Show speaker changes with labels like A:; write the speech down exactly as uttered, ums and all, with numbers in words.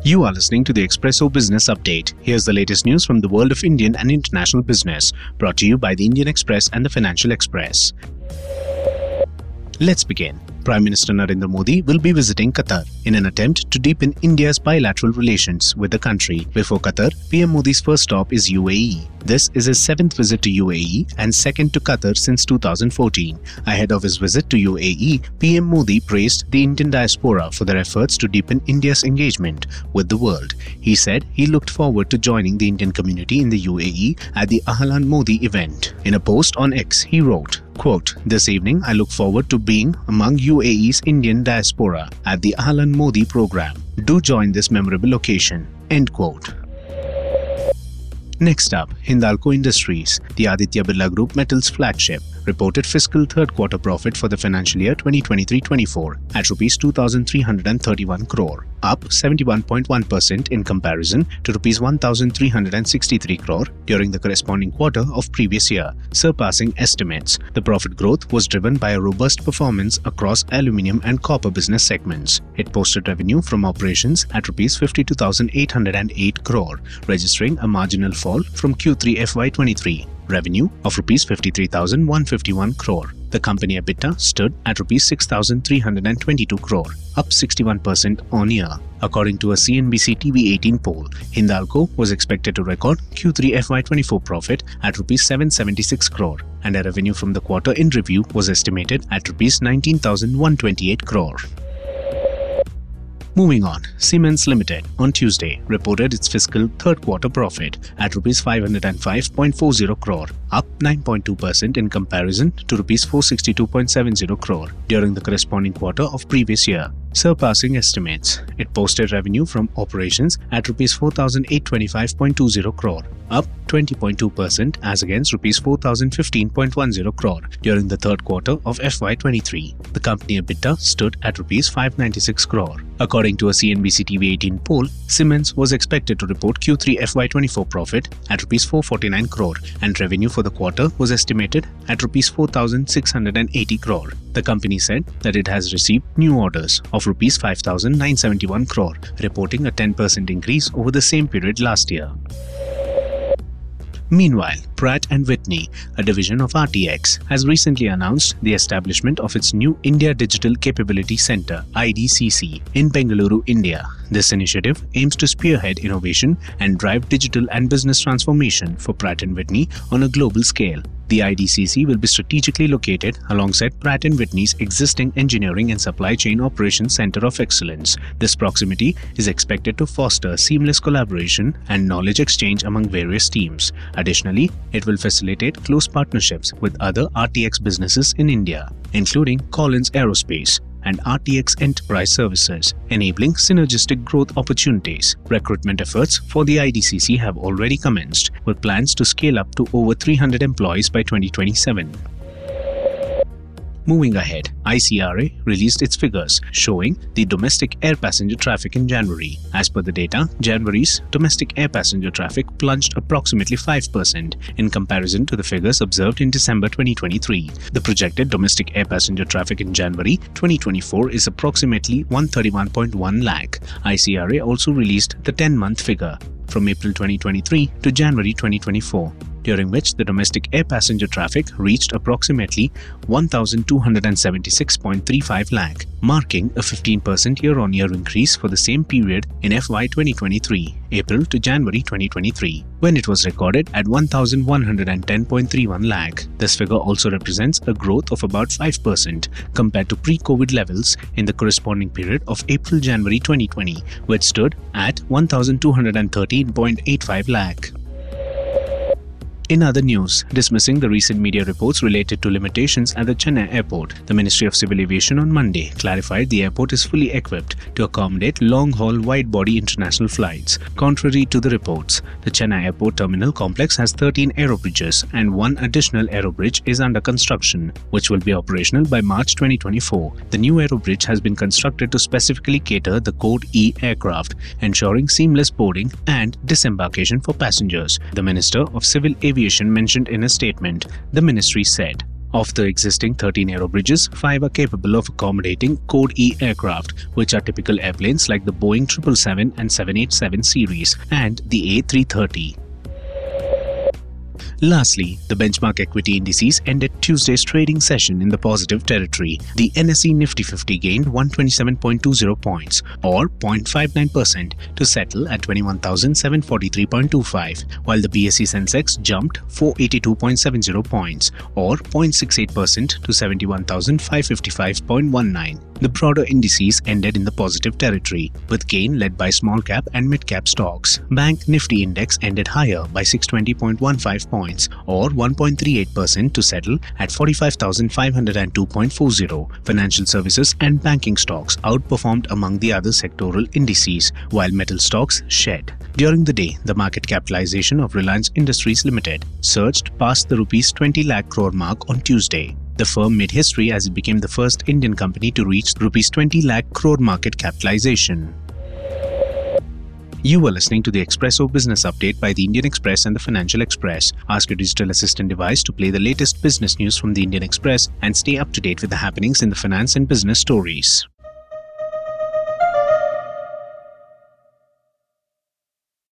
A: You are listening to the Expresso Business Update. Here's the latest news from the world of Indian and international business, brought to you by the Indian Express and the Financial Express. Let's begin. Prime Minister Narendra Modi will be visiting Qatar in an attempt to deepen India's bilateral relations with the country. Before Qatar, P M Modi's first stop is U A E. This is his seventh visit to U A E and second to Qatar since two thousand fourteen. Ahead of his visit to U A E, P M Modi praised the Indian diaspora for their efforts to deepen India's engagement with the world. He said he looked forward to joining the Indian community in the U A E at the Ahlan Modi event. In a post on X, he wrote, quote, "This evening I look forward to being among U A E's Indian diaspora at the Ahlan Modi program. Do join this memorable occasion." End quote. Next up, Hindalco Industries, the Aditya Birla Group Metals flagship, reported fiscal third quarter profit for the financial year twenty twenty-three twenty-four at rupees two thousand three hundred thirty-one crore, up seventy-one point one percent in comparison to rupees one thousand three hundred sixty-three crore during the corresponding quarter of previous year, surpassing estimates. The profit growth was driven by a robust performance across aluminium and copper business segments. It posted revenue from operations at rupees fifty-two thousand eight hundred eight crore, registering a marginal fall from Q three F Y twenty-three. Revenue of rupees fifty-three thousand one hundred fifty-one crore. The company EBITDA stood at rupees six thousand three hundred twenty-two crore, up sixty-one percent on year. According to a C N B C T V eighteen poll, Hindalco was expected to record Q three F Y twenty-four profit at rupees seven hundred seventy-six crore, and a revenue from the quarter in review was estimated at rupees nineteen thousand one hundred twenty-eight crore. Moving on, Siemens Limited on Tuesday reported its fiscal third quarter profit at rupees five hundred five point four zero crore, up nine point two percent in comparison to rupees four hundred sixty-two point seven zero crore during the corresponding quarter of previous year, surpassing estimates. It posted revenue from operations at rupees four thousand eight hundred twenty-five point two zero crore, up twenty point two percent as against rupees four thousand fifteen point one zero crore during the third quarter of F Y twenty-three. The company EBITDA stood at rupees five hundred ninety-six crore. According to a C N B C T V eighteen poll, Siemens was expected to report Q three F Y twenty-four profit at rupees four hundred forty-nine crore, and revenue for the quarter was estimated at rupees four thousand six hundred eighty crore. The company said that it has received new orders of rupees five thousand nine hundred seventy-one crore, reporting a ten percent increase over the same period last year. Meanwhile, Pratt and Whitney, a division of R T X, has recently announced the establishment of its new India Digital Capability Centre I D C C in Bengaluru, India. This initiative aims to spearhead innovation and drive digital and business transformation for Pratt and Whitney on a global scale. The I D C C will be strategically located alongside Pratt and Whitney's existing Engineering and Supply Chain Operations Center of Excellence. This proximity is expected to foster seamless collaboration and knowledge exchange among various teams. Additionally, it will facilitate close partnerships with other R T X businesses in India, including Collins Aerospace and R T X Enterprise Services, enabling synergistic growth opportunities. Recruitment efforts for the I D C C have already commenced, with plans to scale up to over three hundred employees by twenty twenty-seven. Moving ahead, I C R A released its figures showing the domestic air passenger traffic in January. As per the data, January's domestic air passenger traffic plunged approximately five percent in comparison to the figures observed in December twenty twenty-three. The projected domestic air passenger traffic in January twenty twenty-four is approximately one hundred thirty-one point one lakh. I C R A also released the ten-month figure from April twenty twenty-three to January twenty twenty-four, during which the domestic air passenger traffic reached approximately one thousand two hundred seventy-six point three five lakh, marking a fifteen percent year-on-year increase for the same period in F Y twenty twenty-three, April to January twenty twenty-three, when it was recorded at one thousand one hundred ten point three one lakh. This figure also represents a growth of about five percent compared to pre-COVID levels in the corresponding period of April-January twenty twenty, which stood at one thousand two hundred thirteen point eight five lakh. In other news, dismissing the recent media reports related to limitations at the Chennai airport, the Ministry of Civil Aviation on Monday clarified the airport is fully equipped to accommodate long-haul wide-body international flights. Contrary to the reports, the Chennai airport terminal complex has thirteen aerobridges and one additional aerobridge is under construction, which will be operational by March twenty twenty-four. The new aerobridge has been constructed to specifically cater the Code E aircraft, ensuring seamless boarding and disembarkation for passengers, the Minister of Civil Aviation mentioned in a statement. The ministry said, Of the existing thirteen aerobridges, five are capable of accommodating Code E aircraft, which are typical airplanes like the Boeing seven seventy-seven and seven eighty-seven series and the A three thirty. Lastly, the benchmark equity indices ended Tuesday's trading session in the positive territory. The N S E Nifty fifty gained one hundred twenty-seven point two zero points or zero point five nine percent to settle at twenty-one thousand seven hundred forty-three point two five, while the B S E Sensex jumped four hundred eighty-two point seven zero points or zero point six eight percent to seventy-one thousand five hundred fifty-five point one nine. The broader indices ended in the positive territory, with gain led by small cap and mid cap stocks. Bank Nifty index ended higher by six hundred twenty point one five points or one point three eight percent to settle at forty-five thousand five hundred two point four zero. Financial services and banking stocks outperformed among the other sectoral indices, while metal stocks shed. During the day, the market capitalization of Reliance Industries Limited surged past the rupees twenty lakh crore mark on Tuesday. The firm made history as it became the first Indian company to reach rupees twenty lakh crore market capitalization. You were listening to the Expresso Business Update by the Indian Express and the Financial Express. Ask your digital assistant device to play the latest business news from the Indian Express and stay up to date with the happenings in the finance and business stories.